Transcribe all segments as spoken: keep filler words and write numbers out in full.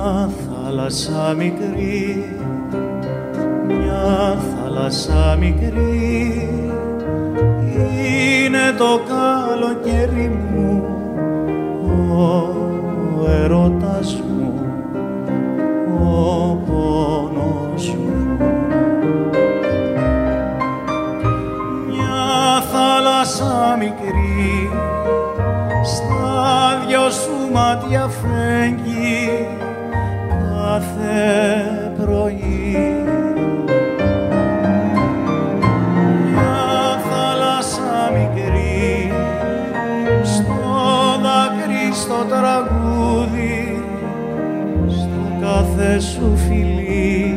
Μια θάλασσα μικρή, μια θάλασσα μικρή, είναι το καλοκαίρι μου, ο έρωτας μου, ο πόνος μου. Μια θάλασσα μικρή, στα δυο σου μάτια φέγγει κάθε πρωί. Μια θάλασσα μικρή, στο δάκρυ, στο τραγούδι, στο κάθε σου φιλί.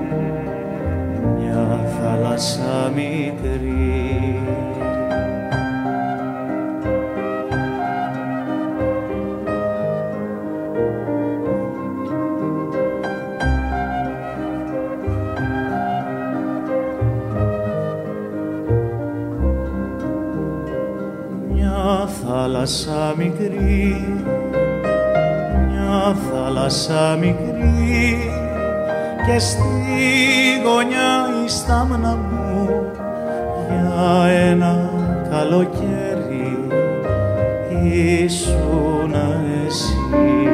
Μια θάλασσα μικρή. Μια θάλασσα μικρή, μια θάλασσα μικρή, και στη γωνιά η στάμνα μου για ένα καλοκαίρι ήσουνα εσύ.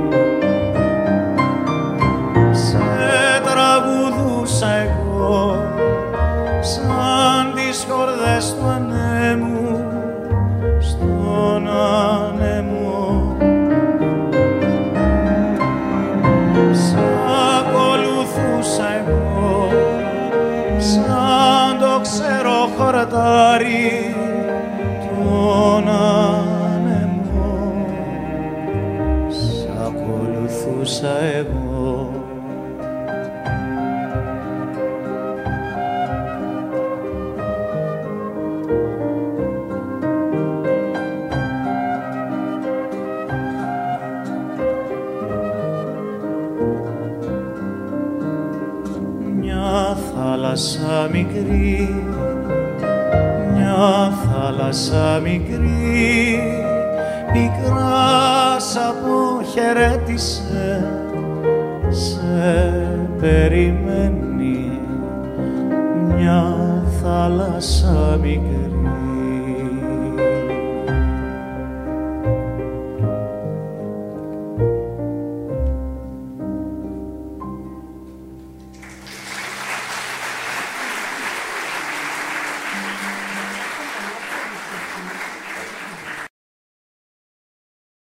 Σε τραγουδούσα εγώ σαν τις χορδές του ανέμου στον άνεμο. Σ' ακολουθούσα εγώ σαν το ξερό χορτάρι τον άνεμο. Σ' ακολουθούσα εγώ. Μια θάλασσα μικρή, μια θάλασσα μικρή, πικρά σ' αποχαιρέτησε, σε περιμένει μια θάλασσα μικρή.